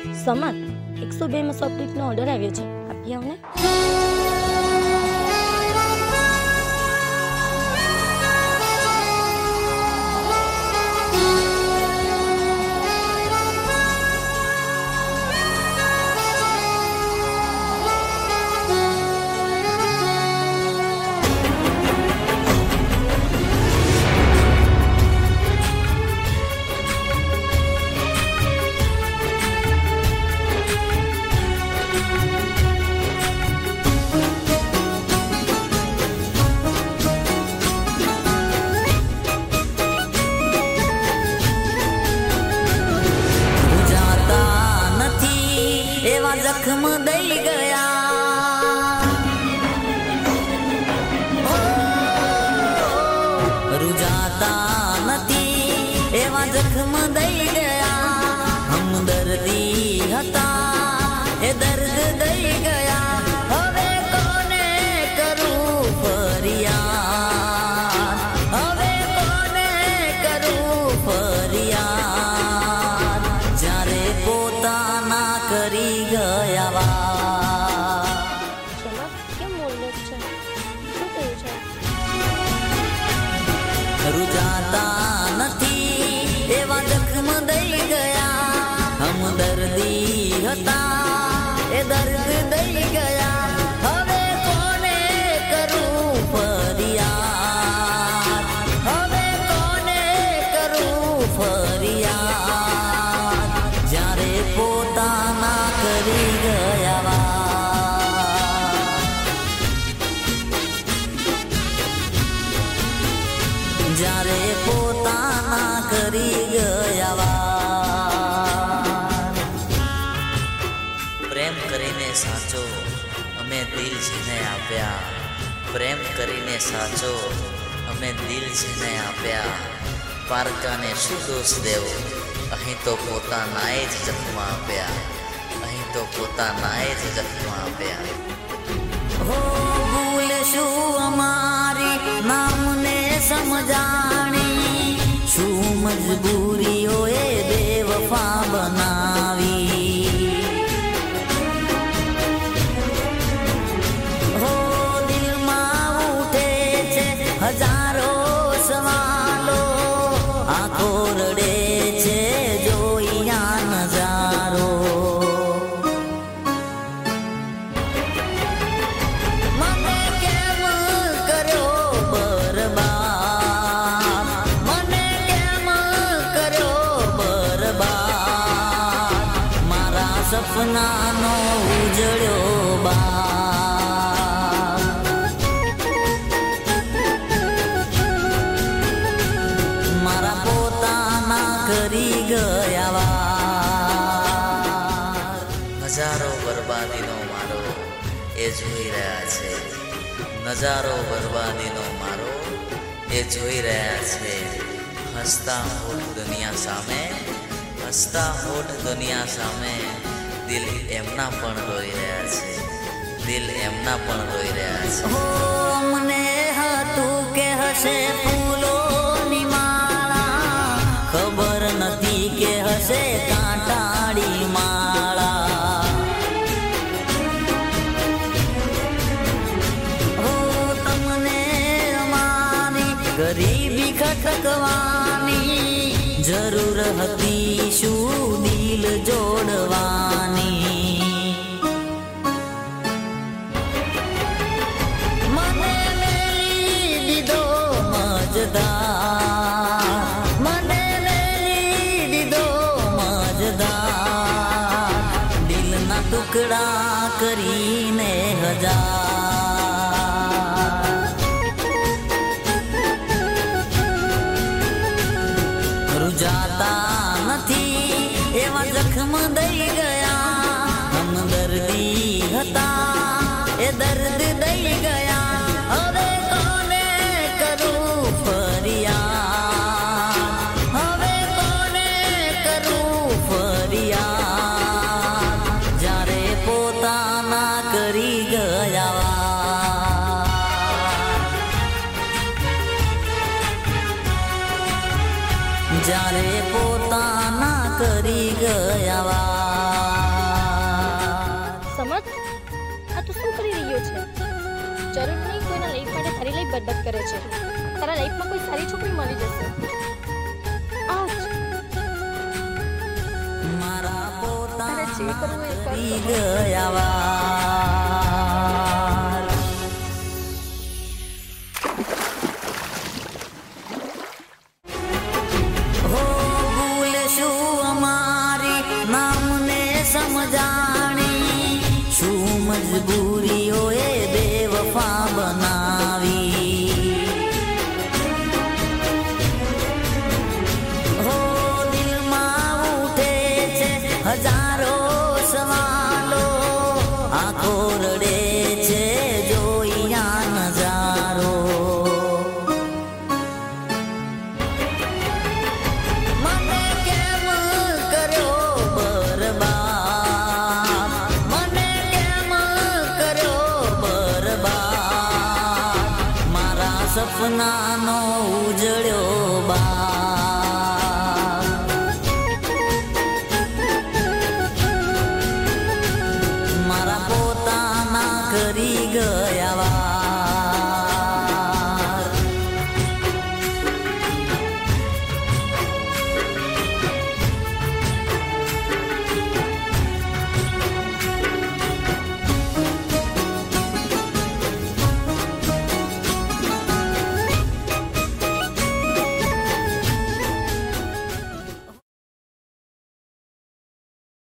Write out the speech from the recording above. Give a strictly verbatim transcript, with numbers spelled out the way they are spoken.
સમાન એકસો બે માં સોફ્ટનો ઓર્ડર આવ્યો છે, આપી આવને. जख्म दई गया रुजाता નથી એવા જખ્મ દઈ ગયા હમદર્દી હતા એ દર્દ દઈ ગયા હવે કોને કરું ફરિયાદ હવે કોને કરું ફરિયાદ જ્યારે પોતાના કરી ગયા रुजाता નથી એવા જખ્મ દઈ ગયા હમદર્દી હતા એ દર્દ દઈ ગયા હવે કોને કરું ફરિયાદ હવે કોને કરું ફરિયાદ જ્યારે પોતાના કરી ગયા જ્યારે પોતાના કરી ગયા પ્રેમ કરીને સાચો અમે દિલ જેને આપ્યા પ્રેમ કરીને સાચો અમે દિલ જેને આપ્યા પારકાને શું દોષ દેવો અહીં તો પોતાનાએ જ જન્મ આપ્યા અહીં તો પોતાનાએ જ જન્મ આપ્યા હો ભૂલ શું અમારી નામને સમજાણી શું મજબૂરીઓએ બેવફા બનાવી હો દિલમાં ઉઠે છે હજારો સવાલો આંખો રડે છે જોયા નજારો સપનાનો ઉજળ્યો બા મારા પોતાના કરી ગયા નજારો બરબાદીનો મારો એ જોઈ રહ્યા છે નજારો બરબાદીનો મારો એ જોઈ રહ્યા છે હસતા હોઠ દુનિયા સામે હસતા હોઠ દુનિયા સામે દિલ એમના પણ રોઈ રહ્યા છે દિલ એમના પણ રોઈ રહ્યા છે હો મને હતું કે હશે ફૂલોની માળા ખબર નથી કે હશે કાંટાળી માળા હો તમને અમારી ગરીબી ખટકવાની જરૂર હતી શું દિલ જોડવાની મને મેલી દીધો મજદાર મને મેલી દીધો મજદાર દિલના ટુકડા કરીને હજાર રૂજાતા નથી એવા જખ્મ દઈ ગયા હમદર્દી હતા એ દર્દ દઈ ગયા હવે કોને કરું ફરિયાદ હવે કોને કરું ફરિયાદ જ્યારે પોતાના કરી ગયા જ્યારે પોતાના કરી ગયા જે કરવું એ કરી કરતો. ગયા વાર. હો ભૂલ શું અમારી નામને સમજાણી, શું મજબૂરીઓએ બેવફા બનાવી. હો દિલમાં ઉઠે છે હજારો સવાલો, આંખો રડે છે જોયા નજારો. મને કેમ કર્યો બરબાદ, મને કેમ કર્યો બરબાદ, મારા સપનાનો ઉજળ્યો